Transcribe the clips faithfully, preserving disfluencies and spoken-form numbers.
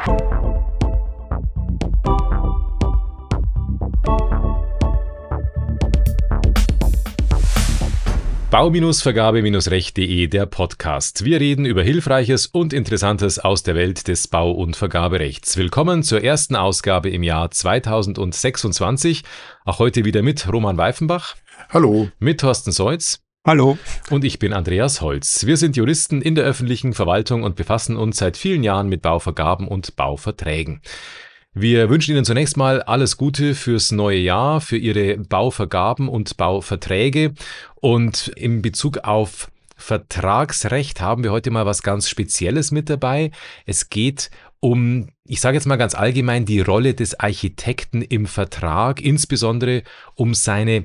Bau-Vergabe-Recht punkt de, der Podcast. Wir reden über Hilfreiches und Interessantes aus der Welt des Bau- und Vergaberechts. Willkommen zur ersten Ausgabe im Jahr zweitausendsechsundzwanzig. Auch heute wieder mit Roman Weifenbach. Hallo. Mit Thorsten Seutz. Hallo. Und ich bin Andreas Holz. Wir sind Juristen in der öffentlichen Verwaltung und befassen uns seit vielen Jahren mit Bauvergaben und Bauverträgen. Wir wünschen Ihnen zunächst mal alles Gute fürs neue Jahr, für Ihre Bauvergaben und Bauverträge. Und in Bezug auf Vertragsrecht haben wir heute mal was ganz Spezielles mit dabei. Es geht um, ich sage jetzt mal ganz allgemein, die Rolle des Architekten im Vertrag, insbesondere um seine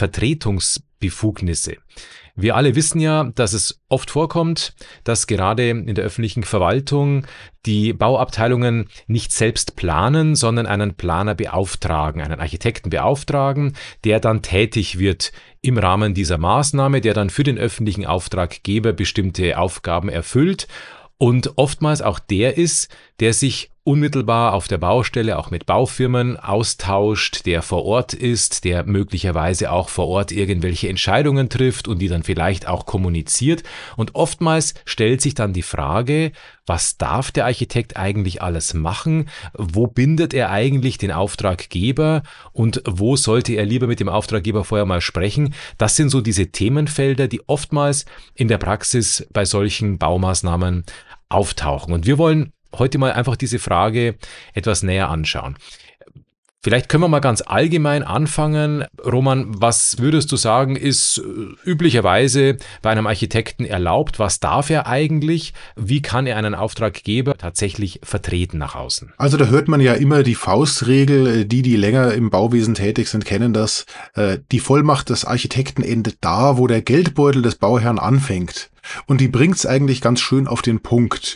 Vertretungsbefugnisse. Wir alle wissen ja, dass es oft vorkommt, dass gerade in der öffentlichen Verwaltung die Bauabteilungen nicht selbst planen, sondern einen Planer beauftragen, einen Architekten beauftragen, der dann tätig wird im Rahmen dieser Maßnahme, der dann für den öffentlichen Auftraggeber bestimmte Aufgaben erfüllt und oftmals auch der ist, der sich unmittelbar auf der Baustelle auch mit Baufirmen austauscht, der vor Ort ist, der möglicherweise auch vor Ort irgendwelche Entscheidungen trifft und die dann vielleicht auch kommuniziert. Und oftmals stellt sich dann die Frage, was darf der Architekt eigentlich alles machen? Wo bindet er eigentlich den Auftraggeber und wo sollte er lieber mit dem Auftraggeber vorher mal sprechen? Das sind so diese Themenfelder, die oftmals in der Praxis bei solchen Baumaßnahmen auftauchen. Und wir wollen heute mal einfach diese Frage etwas näher anschauen. Vielleicht können wir mal ganz allgemein anfangen. Roman, was würdest du sagen, ist üblicherweise bei einem Architekten erlaubt? Was darf er eigentlich? Wie kann er einen Auftraggeber tatsächlich vertreten nach außen? Also da hört man ja immer die Faustregel, die, die länger im Bauwesen tätig sind, kennen das. Die Vollmacht des Architekten endet da, wo der Geldbeutel des Bauherrn anfängt. Und die bringt's eigentlich ganz schön auf den Punkt.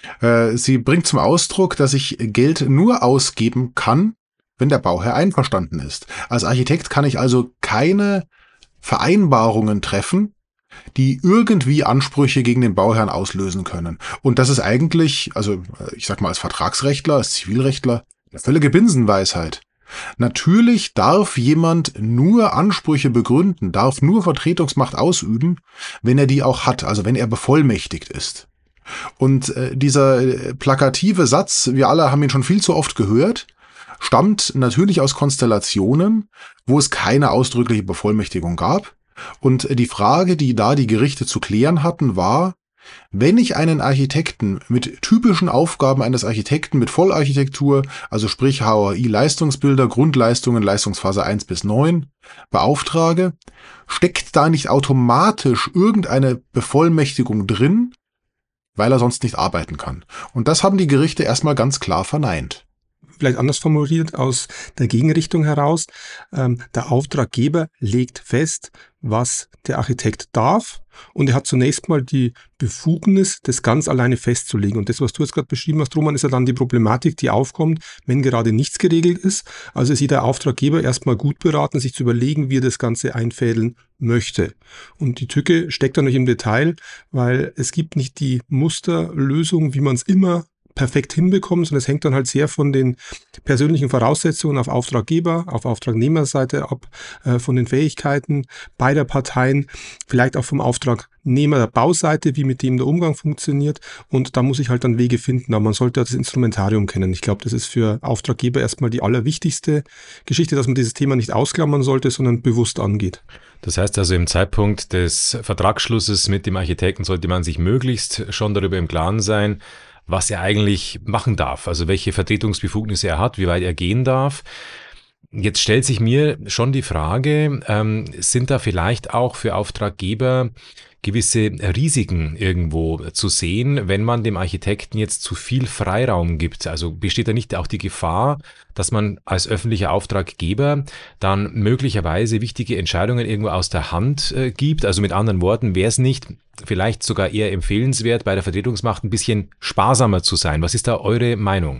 Sie bringt zum Ausdruck, dass ich Geld nur ausgeben kann, wenn der Bauherr einverstanden ist. Als Architekt kann ich also keine Vereinbarungen treffen, die irgendwie Ansprüche gegen den Bauherrn auslösen können. Und das ist eigentlich, also ich sag mal als Vertragsrechtler, als Zivilrechtler, eine völlige Binsenweisheit. Natürlich darf jemand nur Ansprüche begründen, darf nur Vertretungsmacht ausüben, wenn er die auch hat, also wenn er bevollmächtigt ist. Und äh, dieser plakative Satz, wir alle haben ihn schon viel zu oft gehört, stammt natürlich aus Konstellationen, wo es keine ausdrückliche Bevollmächtigung gab. Und die Frage, die da die Gerichte zu klären hatten, war, wenn ich einen Architekten mit typischen Aufgaben eines Architekten mit Vollarchitektur, also sprich H O I-Leistungsbilder, Grundleistungen, Leistungsphase eins bis neun, beauftrage, steckt da nicht automatisch irgendeine Bevollmächtigung drin, weil er sonst nicht arbeiten kann. Und das haben die Gerichte erstmal ganz klar verneint. Vielleicht anders formuliert aus der Gegenrichtung heraus. Ähm, der Auftraggeber legt fest, was der Architekt darf und er hat zunächst mal die Befugnis, das ganz alleine festzulegen. Und das, was du jetzt gerade beschrieben hast, Roman, ist ja dann die Problematik, die aufkommt, wenn gerade nichts geregelt ist. Also ist jeder Auftraggeber erstmal gut beraten, sich zu überlegen, wie er das Ganze einfädeln möchte. Und die Tücke steckt dann nicht im Detail, weil es gibt nicht die Musterlösung, wie man es immer perfekt hinbekommen, sondern es hängt dann halt sehr von den persönlichen Voraussetzungen auf Auftraggeber, auf Auftragnehmerseite ab, äh, von den Fähigkeiten beider Parteien, vielleicht auch vom Auftragnehmer der Bauseite, wie mit dem der Umgang funktioniert, und da muss ich halt dann Wege finden, aber man sollte das Instrumentarium kennen. Ich glaube, das ist für Auftraggeber erstmal die allerwichtigste Geschichte, dass man dieses Thema nicht ausklammern sollte, sondern bewusst angeht. Das heißt also, im Zeitpunkt des Vertragsschlusses mit dem Architekten sollte man sich möglichst schon darüber im Klaren sein, was er eigentlich machen darf, also welche Vertretungsbefugnisse er hat, wie weit er gehen darf. Jetzt stellt sich mir schon die Frage, ähm, sind da vielleicht auch für Auftraggeber gewisse Risiken irgendwo zu sehen, wenn man dem Architekten jetzt zu viel Freiraum gibt? Also besteht da nicht auch die Gefahr, dass man als öffentlicher Auftraggeber dann möglicherweise wichtige Entscheidungen irgendwo aus der Hand äh, gibt? Also mit anderen Worten, wäre es nicht vielleicht sogar eher empfehlenswert, bei der Vertretungsmacht ein bisschen sparsamer zu sein? Was ist da eure Meinung?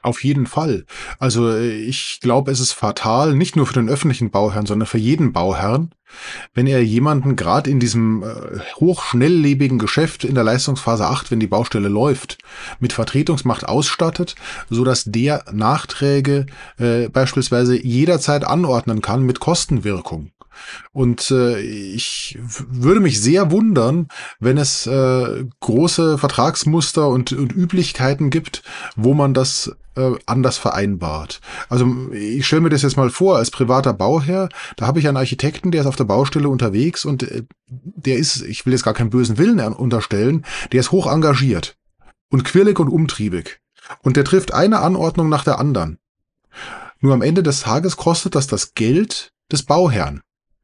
Auf jeden Fall. Also äh, ich glaube, es ist fatal, nicht nur für den öffentlichen Bauherrn, sondern für jeden Bauherrn, wenn er jemanden gerade in diesem äh, hochschnelllebigen Geschäft in der Leistungsphase acht, wenn die Baustelle läuft, mit Vertretungsmacht ausstattet, so dass der Nachträge äh, beispielsweise jederzeit anordnen kann mit Kostenwirkung. Und äh, ich w- würde mich sehr wundern, wenn es äh, große Vertragsmuster und, und Üblichkeiten gibt, wo man das äh, anders vereinbart. Also ich stelle mir das jetzt mal vor, als privater Bauherr, da habe ich einen Architekten, der ist auf der Baustelle unterwegs und äh, der ist, ich will jetzt gar keinen bösen Willen an- unterstellen, der ist hoch engagiert und quirlig und umtriebig. Und der trifft eine Anordnung nach der anderen. Nur am Ende des Tages kostet das das Geld des Bauherrn.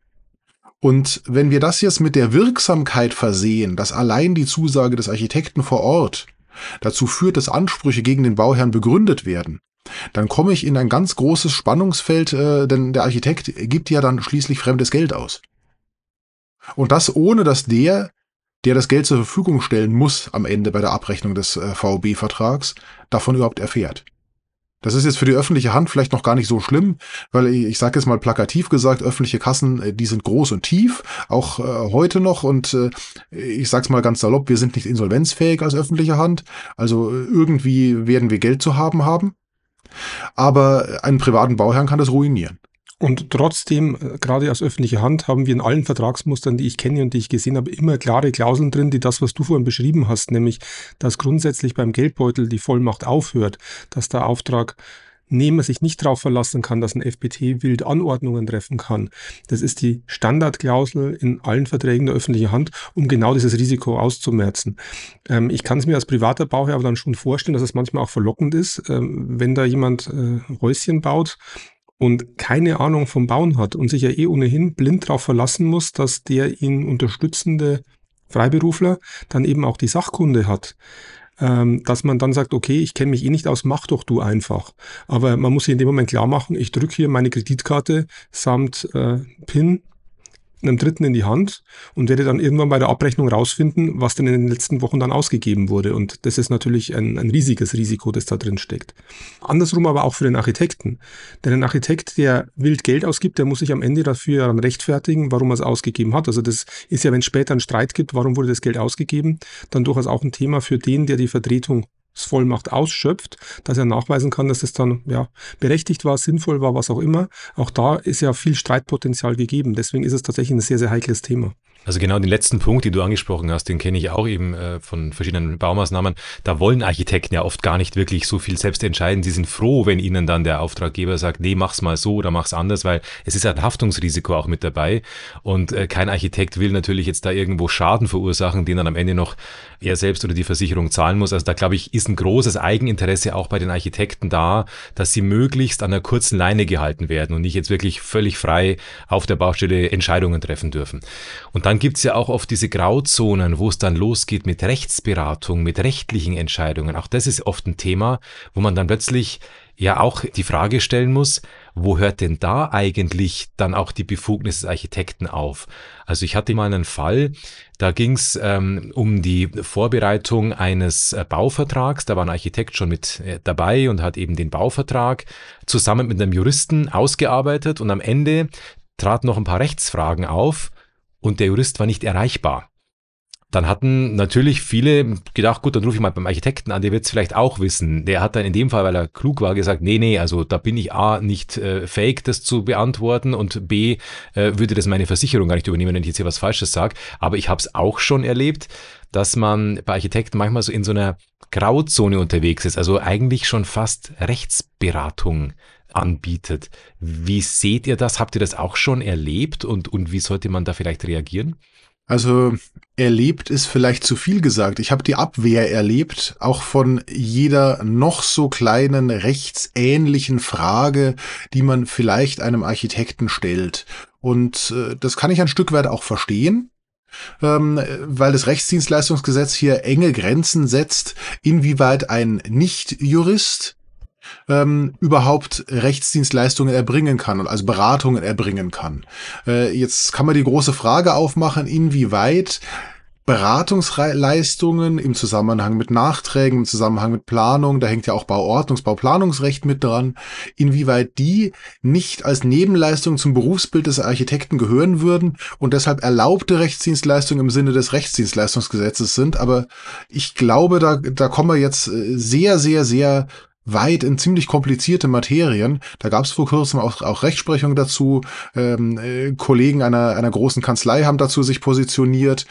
Und wenn wir das jetzt mit der Wirksamkeit versehen, dass allein die Zusage des Architekten vor Ort dazu führt, dass Ansprüche gegen den Bauherrn begründet werden, dann komme ich in ein ganz großes Spannungsfeld, äh, denn der Architekt gibt ja dann schließlich fremdes Geld aus. Und das ohne, dass der, der das Geld zur Verfügung stellen muss am Ende bei der Abrechnung des äh, V O B-Vertrags, davon überhaupt erfährt. Das ist jetzt für die öffentliche Hand vielleicht noch gar nicht so schlimm, weil ich, ich sage jetzt mal plakativ gesagt, öffentliche Kassen, äh, die sind groß und tief, auch äh, heute noch. Und äh, ich sag's mal ganz salopp, wir sind nicht insolvenzfähig als öffentliche Hand. Also äh, irgendwie werden wir Geld zu haben haben. Aber einen privaten Bauherrn kann das ruinieren. Und trotzdem, äh, gerade als öffentliche Hand, haben wir in allen Vertragsmustern, die ich kenne und die ich gesehen habe, immer klare Klauseln drin, die das, was du vorhin beschrieben hast, nämlich, dass grundsätzlich beim Geldbeutel die Vollmacht aufhört, dass der Auftragnehmer sich nicht darauf verlassen kann, dass ein F B T wild Anordnungen treffen kann. Das ist die Standardklausel in allen Verträgen der öffentlichen Hand, um genau dieses Risiko auszumerzen. Ähm, ich kann es mir als privater Bauherr aber dann schon vorstellen, dass es manchmal auch verlockend ist, ähm, wenn da jemand äh, Häuschen baut und keine Ahnung vom Bauen hat und sich ja eh ohnehin blind darauf verlassen muss, dass der ihn unterstützende Freiberufler dann eben auch die Sachkunde hat, ähm, dass man dann sagt, okay, ich kenne mich eh nicht aus, mach doch du einfach. Aber man muss sich in dem Moment klar machen, ich drücke hier meine Kreditkarte samt äh, PIN einem Dritten in die Hand und werde dann irgendwann bei der Abrechnung rausfinden, was denn in den letzten Wochen dann ausgegeben wurde. Und das ist natürlich ein, ein riesiges Risiko, das da drin steckt. Andersrum aber auch für den Architekten. Denn ein Architekt, der wild Geld ausgibt, der muss sich am Ende dafür dann rechtfertigen, warum er es ausgegeben hat. Also das ist ja, wenn es später einen Streit gibt, warum wurde das Geld ausgegeben, dann durchaus auch ein Thema für den, der die Vertretung Vollmacht ausschöpft, dass er nachweisen kann, dass es dann ja berechtigt war, sinnvoll war, was auch immer. Auch da ist ja viel Streitpotenzial gegeben. Deswegen ist es tatsächlich ein sehr, sehr heikles Thema. Also genau den letzten Punkt, den du angesprochen hast, den kenne ich auch eben äh, von verschiedenen Baumaßnahmen. Da wollen Architekten ja oft gar nicht wirklich so viel selbst entscheiden. Sie sind froh, wenn ihnen dann der Auftraggeber sagt, nee, mach's mal so oder mach's anders, weil es ist ein Haftungsrisiko auch mit dabei. Und äh, kein Architekt will natürlich jetzt da irgendwo Schaden verursachen, den dann am Ende noch er selbst oder die Versicherung zahlen muss. Also da, glaube ich, ist ein großes Eigeninteresse auch bei den Architekten da, dass sie möglichst an einer kurzen Leine gehalten werden und nicht jetzt wirklich völlig frei auf der Baustelle Entscheidungen treffen dürfen. Und dann gibt es ja auch oft diese Grauzonen, wo es dann losgeht mit Rechtsberatung, mit rechtlichen Entscheidungen. Auch das ist oft ein Thema, wo man dann plötzlich ja auch die Frage stellen muss, wo hört denn da eigentlich dann auch die Befugnis des Architekten auf? Also ich hatte mal einen Fall, da ging es ähm, um die Vorbereitung eines äh, Bauvertrags. Da war ein Architekt schon mit äh, dabei und hat eben den Bauvertrag zusammen mit einem Juristen ausgearbeitet und am Ende traten noch ein paar Rechtsfragen auf und der Jurist war nicht erreichbar. Dann hatten natürlich viele gedacht, gut, dann rufe ich mal beim Architekten an, der wird es vielleicht auch wissen. Der hat dann in dem Fall, weil er klug war, gesagt, nee, nee, also da bin ich A, nicht äh, fähig, das zu beantworten und B, äh, würde das meine Versicherung gar nicht übernehmen, wenn ich jetzt hier was Falsches sage. Aber ich habe es auch schon erlebt, dass man bei Architekten manchmal so in so einer Grauzone unterwegs ist, also eigentlich schon fast Rechtsberatung anbietet. Wie seht ihr das? Habt ihr das auch schon erlebt und, und wie sollte man da vielleicht reagieren? Also erlebt ist vielleicht zu viel gesagt. Ich habe die Abwehr erlebt, auch von jeder noch so kleinen rechtsähnlichen Frage, die man vielleicht einem Architekten stellt. Und äh, das kann ich ein Stück weit auch verstehen, ähm, weil das Rechtsdienstleistungsgesetz hier enge Grenzen setzt, inwieweit ein Nicht-Jurist ähm, überhaupt Rechtsdienstleistungen erbringen kann und also Beratungen erbringen kann. Äh, jetzt kann man die große Frage aufmachen, inwieweit Beratungsleistungen im Zusammenhang mit Nachträgen, im Zusammenhang mit Planung, da hängt ja auch Bauordnungs-, Bauplanungsrecht mit dran, inwieweit die nicht als Nebenleistung zum Berufsbild des Architekten gehören würden und deshalb erlaubte Rechtsdienstleistungen im Sinne des Rechtsdienstleistungsgesetzes sind. Aber ich glaube, da, da kommen wir jetzt sehr, sehr, sehr weit in ziemlich komplizierte Materien. Da gab es vor kurzem auch, auch Rechtsprechung dazu. Ähm, äh, Kollegen einer, einer großen Kanzlei haben dazu sich positioniert.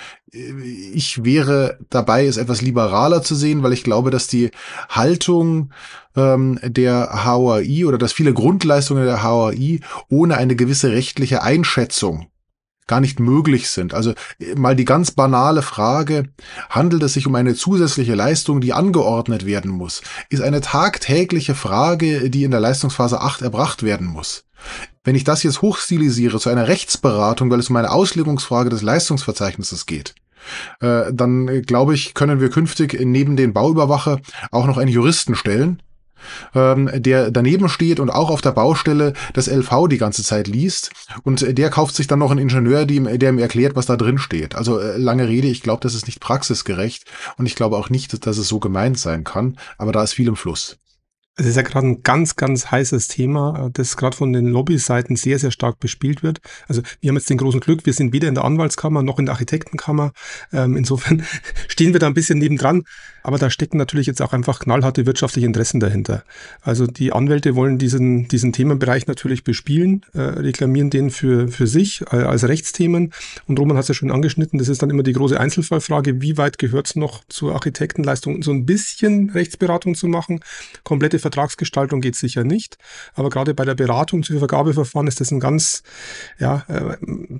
Ich wäre dabei, es etwas liberaler zu sehen, weil ich glaube, dass die Haltung ähm, der H O A I oder dass viele Grundleistungen der H O A I ohne eine gewisse rechtliche Einschätzung gar nicht möglich sind. Also mal die ganz banale Frage, handelt es sich um eine zusätzliche Leistung, die angeordnet werden muss, ist eine tagtägliche Frage, die in der Leistungsphase acht erbracht werden muss. Wenn ich das jetzt hochstilisiere zu einer Rechtsberatung, weil es um eine Auslegungsfrage des Leistungsverzeichnisses geht, äh, dann äh, glaube ich, können wir künftig neben den Bauüberwacher auch noch einen Juristen stellen, ähm, der daneben steht und auch auf der Baustelle das L V die ganze Zeit liest und der kauft sich dann noch einen Ingenieur, die, der ihm erklärt, was da drin steht. Also äh, lange Rede, ich glaube, das ist nicht praxisgerecht und ich glaube auch nicht, dass es so gemeint sein kann, aber da ist viel im Fluss. Es ist ja gerade ein ganz, ganz heißes Thema, das gerade von den Lobbyseiten sehr, sehr stark bespielt wird. Also wir haben jetzt den großen Glück, wir sind weder in der Anwaltskammer noch in der Architektenkammer. Ähm, insofern stehen wir da ein bisschen nebendran. Aber da stecken natürlich jetzt auch einfach knallharte wirtschaftliche Interessen dahinter. Also die Anwälte wollen diesen, diesen Themenbereich natürlich bespielen, äh, reklamieren den für, für sich äh, als Rechtsthemen. Und Roman hat es ja schon angeschnitten, das ist dann immer die große Einzelfallfrage, wie weit gehört es noch zur Architektenleistung, so ein bisschen Rechtsberatung zu machen. Komplette Vertragsgestaltung geht sicher nicht. Aber gerade bei der Beratung zu Vergabeverfahren ist das ein ganz ja, äh,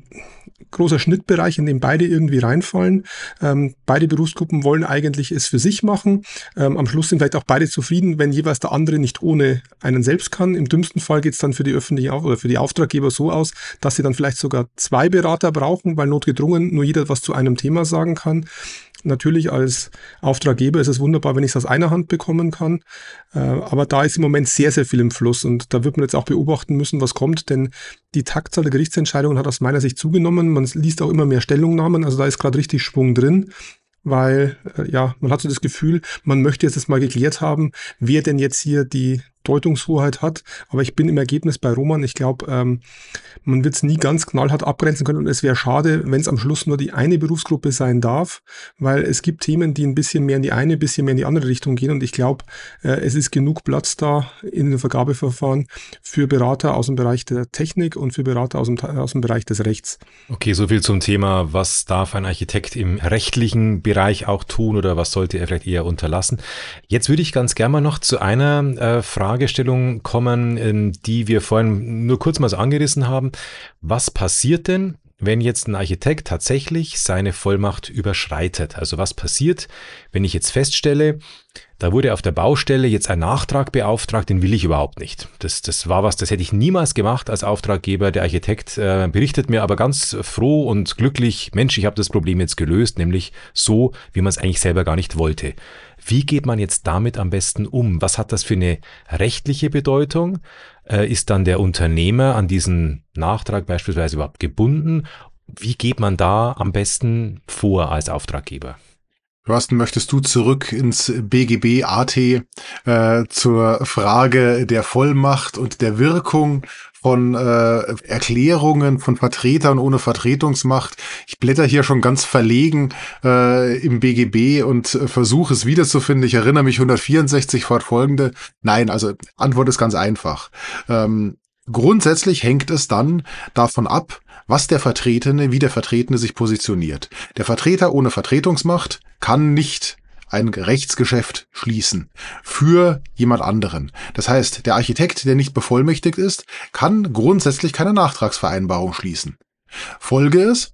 großer Schnittbereich, in dem beide irgendwie reinfallen. Ähm, beide Berufsgruppen wollen eigentlich es für sich machen. Ähm, am Schluss sind vielleicht auch beide zufrieden, wenn jeweils der andere nicht ohne einen selbst kann. Im dümmsten Fall geht es dann für die öffentlichen Auf- oder für die Auftraggeber so aus, dass sie dann vielleicht sogar zwei Berater brauchen, weil notgedrungen nur jeder was zu einem Thema sagen kann. Natürlich als Auftraggeber ist es wunderbar, wenn ich es aus einer Hand bekommen kann. Äh, aber da ist im Moment sehr, sehr viel im Fluss. Und da wird man jetzt auch beobachten müssen, was kommt. Denn die Taktzahl der Gerichtsentscheidungen hat aus meiner Sicht zugenommen. Man liest auch immer mehr Stellungnahmen. Also da ist gerade richtig Schwung drin. Weil, äh, ja, man hat so das Gefühl, man möchte jetzt das mal geklärt haben, wer denn jetzt hier die Deutungshoheit hat. Aber ich bin im Ergebnis bei Roman. Ich glaube, ähm, man wird es nie ganz knallhart abgrenzen können. Und es wäre schade, wenn es am Schluss nur die eine Berufsgruppe sein darf, weil es gibt Themen, die ein bisschen mehr in die eine, ein bisschen mehr in die andere Richtung gehen. Und ich glaube, äh, es ist genug Platz da in den Vergabeverfahren für Berater aus dem Bereich der Technik und für Berater aus dem, aus dem Bereich des Rechts. Okay, soviel zum Thema, was darf ein Architekt im rechtlichen Bereich auch tun oder was sollte er vielleicht eher unterlassen. Jetzt würde ich ganz gerne mal noch zu einer äh, Fragestellung kommen, ähm, die wir vorhin nur kurz mal so angerissen haben. Was passiert denn, wenn jetzt ein Architekt tatsächlich seine Vollmacht überschreitet? Also was passiert, wenn ich jetzt feststelle, da wurde auf der Baustelle jetzt ein Nachtrag beauftragt, den will ich überhaupt nicht. Das, das war was, das hätte ich niemals gemacht als Auftraggeber. Der Architekt äh, berichtet mir aber ganz froh und glücklich, Mensch, ich habe das Problem jetzt gelöst, nämlich so, wie man es eigentlich selber gar nicht wollte. Wie geht man jetzt damit am besten um? Was hat das für eine rechtliche Bedeutung? Äh, ist dann der Unternehmer an diesen Nachtrag beispielsweise überhaupt gebunden? Wie geht man da am besten vor als Auftraggeber? Thorsten, möchtest du zurück ins B G B A T äh, zur Frage der Vollmacht und der Wirkung von äh, Erklärungen von Vertretern ohne Vertretungsmacht? Ich blätter hier schon ganz verlegen äh, im B G B und äh, versuche es wiederzufinden. Ich erinnere mich hundertvierundsechzig fortfolgende. Nein, also Antwort ist ganz einfach. Ähm, grundsätzlich hängt es dann davon ab, was der Vertretene, wie der Vertretene sich positioniert. Der Vertreter ohne Vertretungsmacht kann nicht ein Rechtsgeschäft schließen für jemand anderen. Das heißt, der Architekt, der nicht bevollmächtigt ist, kann grundsätzlich keine Nachtragsvereinbarung schließen. Folge ist,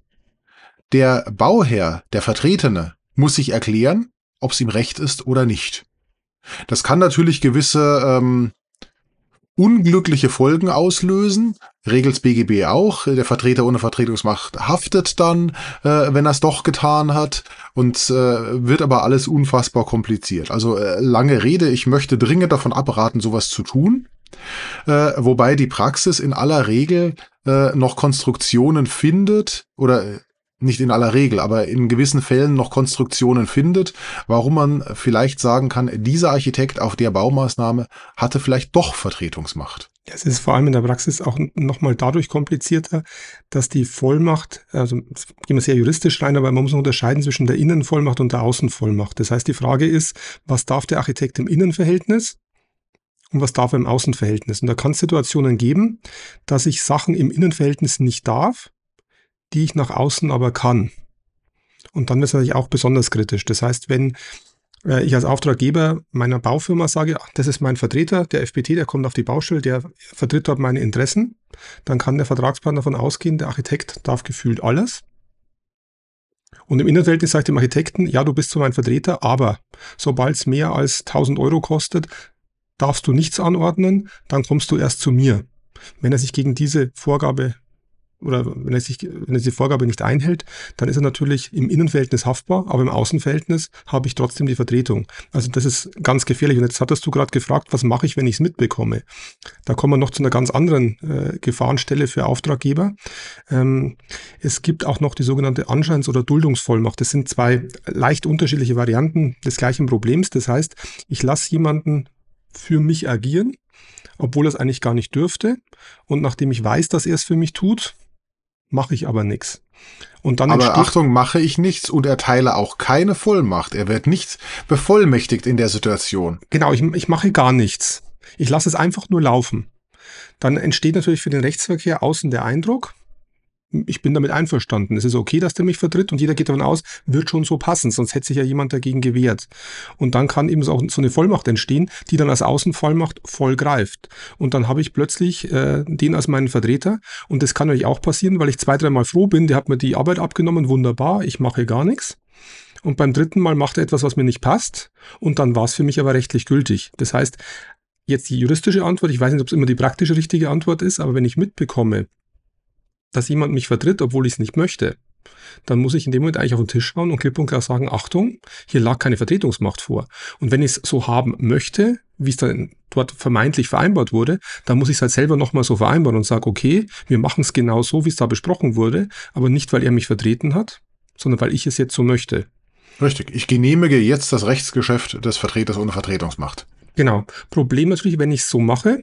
der Bauherr, der Vertretene, muss sich erklären, ob es ihm recht ist oder nicht. Das kann natürlich gewisse ähm, unglückliche Folgen auslösen, regelt's B G B auch. Der Vertreter ohne Vertretungsmacht haftet dann, äh, wenn er es doch getan hat und äh, wird aber alles unfassbar kompliziert. Also äh, lange Rede, ich möchte dringend davon abraten, sowas zu tun, äh, wobei die Praxis in aller Regel äh, noch Konstruktionen findet oder nicht in aller Regel, aber in gewissen Fällen noch Konstruktionen findet, warum man vielleicht sagen kann, dieser Architekt auf der Baumaßnahme hatte vielleicht doch Vertretungsmacht. Ja, es ist vor allem in der Praxis auch nochmal dadurch komplizierter, dass die Vollmacht, also gehen wir sehr juristisch rein, aber man muss unterscheiden zwischen der Innenvollmacht und der Außenvollmacht. Das heißt, die Frage ist, was darf der Architekt im Innenverhältnis und was darf er im Außenverhältnis? Und da kann es Situationen geben, dass ich Sachen im Innenverhältnis nicht darf, die ich nach außen aber kann. Und dann wird es natürlich auch besonders kritisch. Das heißt, wenn ich als Auftraggeber meiner Baufirma sage, das ist mein Vertreter, der F B T, der kommt auf die Baustelle, der vertritt dort meine Interessen, dann kann der Vertragspartner davon ausgehen, der Architekt darf gefühlt alles. Und im Innenverhältnis sage ich dem Architekten, ja, du bist so mein Vertreter, aber sobald es mehr als tausend Euro kostet, darfst du nichts anordnen, dann kommst du erst zu mir. Wenn er sich gegen diese Vorgabe oder wenn er sich, wenn er die Vorgabe nicht einhält, dann ist er natürlich im Innenverhältnis haftbar, aber im Außenverhältnis habe ich trotzdem die Vertretung. Also das ist ganz gefährlich. Und jetzt hattest du gerade gefragt, was mache ich, wenn ich es mitbekomme? Da kommen wir noch zu einer ganz anderen äh, Gefahrenstelle für Auftraggeber. Ähm, es gibt auch noch die sogenannte Anscheins- oder Duldungsvollmacht. Das sind zwei leicht unterschiedliche Varianten des gleichen Problems. Das heißt, ich lasse jemanden für mich agieren, obwohl er es eigentlich gar nicht dürfte. Und nachdem ich weiß, dass er es für mich tut, mache ich aber nichts. Und dann aber Achtung, mache ich nichts und erteile auch keine Vollmacht. Er wird nicht bevollmächtigt in der Situation. Genau, ich, ich mache gar nichts. Ich lasse es einfach nur laufen. Dann entsteht natürlich für den Rechtsverkehr außen der Eindruck, ich bin damit einverstanden. Es ist okay, dass der mich vertritt und jeder geht davon aus, wird schon so passen, sonst hätte sich ja jemand dagegen gewehrt. Und dann kann eben so, auch so eine Vollmacht entstehen, die dann als Außenvollmacht voll greift. Und dann habe ich plötzlich äh, den als meinen Vertreter und das kann natürlich auch passieren, weil ich zwei, dreimal froh bin, der hat mir die Arbeit abgenommen, wunderbar, ich mache gar nichts. Und beim dritten Mal macht er etwas, was mir nicht passt und dann war es für mich aber rechtlich gültig. Das heißt, jetzt die juristische Antwort, ich weiß nicht, ob es immer die praktische richtige Antwort ist, aber wenn ich mitbekomme, dass jemand mich vertritt, obwohl ich es nicht möchte, dann muss ich in dem Moment eigentlich auf den Tisch schauen und klipp und klar sagen, Achtung, hier lag keine Vertretungsmacht vor. Und wenn ich es so haben möchte, wie es dann dort vermeintlich vereinbart wurde, dann muss ich es halt selber nochmal so vereinbaren und sage, okay, wir machen es genau so, wie es da besprochen wurde, aber nicht, weil er mich vertreten hat, sondern weil ich es jetzt so möchte. Richtig, ich genehmige jetzt das Rechtsgeschäft des Vertreters ohne Vertretungsmacht. Genau. Problem natürlich, wenn ich es so mache,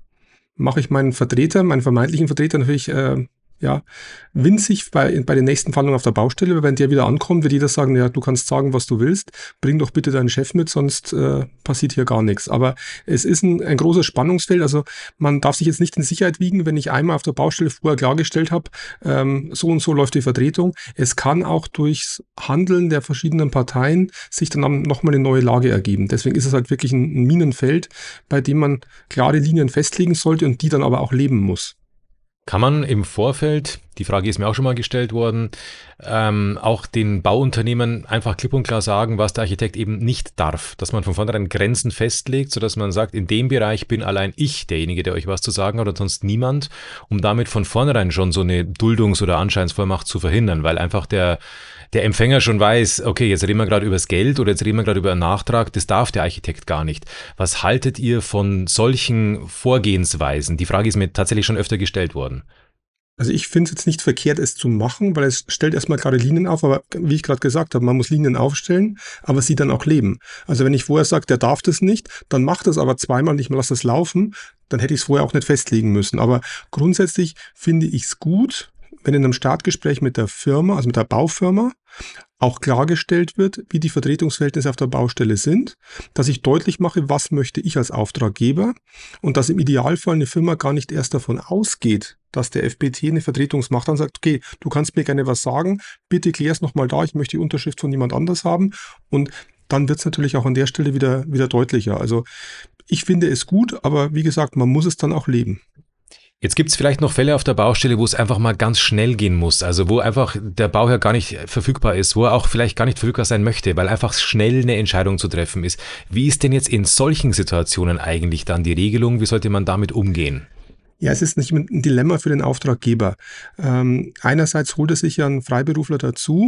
mache ich meinen Vertreter, meinen vermeintlichen Vertreter natürlich äh, ja, winzig bei, bei den nächsten Verhandlungen auf der Baustelle, weil wenn der wieder ankommt, wird jeder sagen, ja, du kannst sagen, was du willst, bring doch bitte deinen Chef mit, sonst äh, passiert hier gar nichts. Aber es ist ein, ein großes Spannungsfeld, also man darf sich jetzt nicht in Sicherheit wiegen, wenn ich einmal auf der Baustelle vorher klargestellt habe, ähm, so und so läuft die Vertretung. Es kann auch durchs Handeln der verschiedenen Parteien sich dann nochmal eine neue Lage ergeben. Deswegen ist es halt wirklich ein, ein Minenfeld, bei dem man klare Linien festlegen sollte und die dann aber auch leben muss. Kann man im Vorfeld, die Frage ist mir auch schon mal gestellt worden, ähm, auch den Bauunternehmen einfach klipp und klar sagen, was der Architekt eben nicht darf, dass man von vornherein Grenzen festlegt, sodass man sagt, in dem Bereich bin allein ich derjenige, der euch was zu sagen hat und sonst niemand, um damit von vornherein schon so eine Duldungs- oder Anscheinsvollmacht zu verhindern, weil einfach der der Empfänger schon weiß, okay, jetzt reden wir gerade über das Geld oder jetzt reden wir gerade über einen Nachtrag, das darf der Architekt gar nicht. Was haltet ihr von solchen Vorgehensweisen? Die Frage ist mir tatsächlich schon öfter gestellt worden. Also ich finde es jetzt nicht verkehrt, es zu machen, weil es stellt erstmal gerade Linien auf, aber wie ich gerade gesagt habe, man muss Linien aufstellen, aber sie dann auch leben. Also wenn ich vorher sage, der darf das nicht, dann macht das aber zweimal nicht, man lässt das laufen, dann hätte ich es vorher auch nicht festlegen müssen. Aber grundsätzlich finde ich es gut, wenn in einem Startgespräch mit der Firma, also mit der Baufirma, auch klargestellt wird, wie die Vertretungsverhältnisse auf der Baustelle sind, dass ich deutlich mache, was möchte ich als Auftraggeber und dass im Idealfall eine Firma gar nicht erst davon ausgeht, dass der F B T eine Vertretungsmacht hat und sagt, okay, du kannst mir gerne was sagen, bitte klär es nochmal da, ich möchte die Unterschrift von jemand anders haben und dann wird es natürlich auch an der Stelle wieder, wieder deutlicher. Also ich finde es gut, aber wie gesagt, man muss es dann auch leben. Jetzt gibt es vielleicht noch Fälle auf der Baustelle, wo es einfach mal ganz schnell gehen muss, also wo einfach der Bauherr gar nicht verfügbar ist, wo er auch vielleicht gar nicht verfügbar sein möchte, weil einfach schnell eine Entscheidung zu treffen ist. Wie ist denn jetzt in solchen Situationen eigentlich dann die Regelung? Wie sollte man damit umgehen? Ja, es ist nicht ein Dilemma für den Auftraggeber. Ähm, einerseits holt er sich ja einen Freiberufler dazu,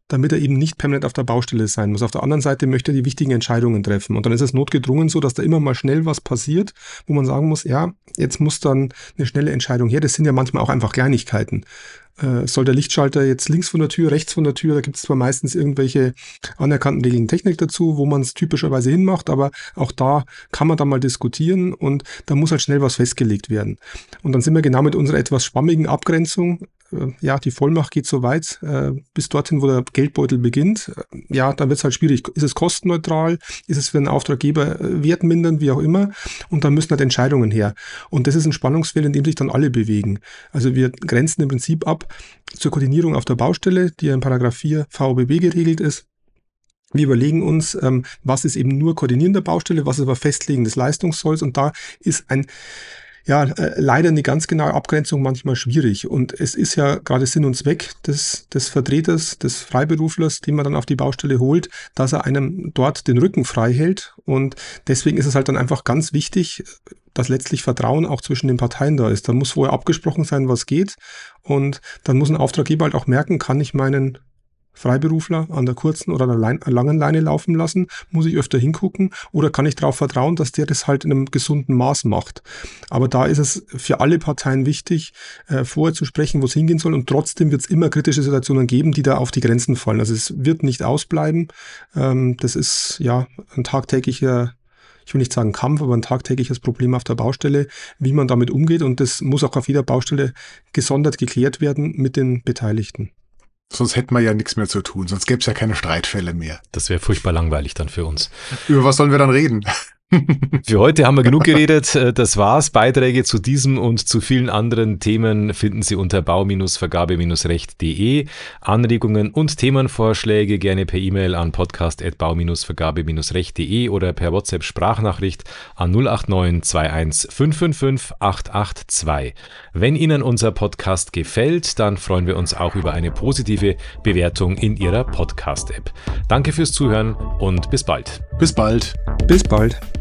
damit er eben nicht permanent auf der Baustelle sein muss. Auf der anderen Seite möchte er die wichtigen Entscheidungen treffen. Und dann ist es notgedrungen so, dass da immer mal schnell was passiert, wo man sagen muss, ja, jetzt muss dann eine schnelle Entscheidung her. Das sind ja manchmal auch einfach Kleinigkeiten. Äh, soll der Lichtschalter jetzt links von der Tür, rechts von der Tür, da gibt es zwar meistens irgendwelche anerkannten Regeln Technik dazu, wo man es typischerweise hinmacht, aber auch da kann man dann mal diskutieren und da muss halt schnell was festgelegt werden. Und dann sind wir genau mit unserer etwas schwammigen Abgrenzung. Ja, die Vollmacht geht so weit, äh, bis dorthin, wo der Geldbeutel beginnt. Ja, dann wird es halt schwierig. Ist es kostenneutral? Ist es für den Auftraggeber äh, wertmindernd, wie auch immer? Und dann müssen halt Entscheidungen her. Und das ist ein Spannungsfeld, in dem sich dann alle bewegen. Also wir grenzen im Prinzip ab zur Koordinierung auf der Baustelle, die ja in Paragraph vier V O B B geregelt ist. Wir überlegen uns, ähm, was ist eben nur Koordinieren der Baustelle, was ist aber Festlegen des Leistungszolls. Und da ist ein Ja, äh, leider eine ganz genaue Abgrenzung manchmal schwierig. Und es ist ja gerade Sinn und Zweck des, des Vertreters, des Freiberuflers, den man dann auf die Baustelle holt, dass er einem dort den Rücken frei hält. Und deswegen ist es halt dann einfach ganz wichtig, dass letztlich Vertrauen auch zwischen den Parteien da ist. Da muss vorher abgesprochen sein, was geht. Und dann muss ein Auftraggeber halt auch merken, kann ich meinen Freiberufler an der kurzen oder der Lein, langen Leine laufen lassen? Muss ich öfter hingucken? Oder kann ich darauf vertrauen, dass der das halt in einem gesunden Maß macht? Aber da ist es für alle Parteien wichtig, äh, vorher zu sprechen, wo es hingehen soll. Und trotzdem wird es immer kritische Situationen geben, die da auf die Grenzen fallen. Also es wird nicht ausbleiben. Ähm, das ist ja ein tagtäglicher, ich will nicht sagen Kampf, aber ein tagtägliches Problem auf der Baustelle, wie man damit umgeht. Und das muss auch auf jeder Baustelle gesondert geklärt werden mit den Beteiligten. Sonst hätten wir ja nichts mehr zu tun, sonst gäbe es ja keine Streitfälle mehr. Das wäre furchtbar langweilig dann für uns. Über was sollen wir dann reden? Für heute haben wir genug geredet. Das war's. Beiträge zu diesem und zu vielen anderen Themen finden Sie unter bau Vergabe Recht punkt de. Anregungen und Themenvorschläge gerne per E-Mail an podcast at bau Vergabe Recht punkt de oder per WhatsApp-Sprachnachricht an null acht neun zwei eins fünf fünf fünf acht acht zwei. Wenn Ihnen unser Podcast gefällt, dann freuen wir uns auch über eine positive Bewertung in Ihrer Podcast-App. Danke fürs Zuhören und bis bald. Bis bald. Bis bald.